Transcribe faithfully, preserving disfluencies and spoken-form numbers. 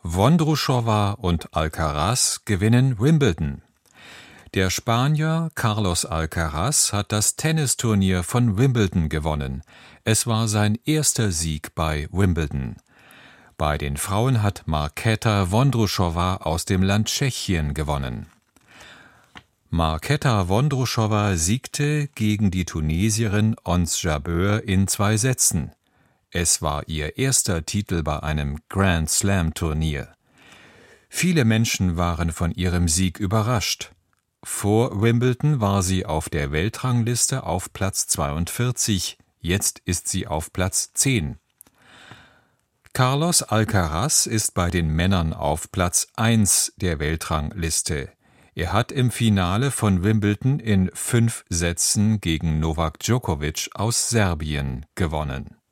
Vondroušová und Alcaraz gewinnen Wimbledon. Der Spanier Carlos Alcaraz hat das Tennisturnier von Wimbledon gewonnen. Es war sein erster Sieg bei Wimbledon. Bei den Frauen hat Markéta Vondroušová aus dem Land Tschechien gewonnen. Markéta Vondroušová siegte gegen die Tunesierin Ons Jabeur in zwei Sätzen. Es war ihr erster Titel bei einem Grand Slam-Turnier. Viele Menschen waren von ihrem Sieg überrascht. Vor Wimbledon war sie auf der Weltrangliste auf Platz zweiundvierzig, jetzt ist sie auf Platz zehn. Carlos Alcaraz ist bei den Männern auf Platz eins der Weltrangliste. Er hat im Finale von Wimbledon in fünf Sätzen gegen Novak Djokovic aus Serbien gewonnen.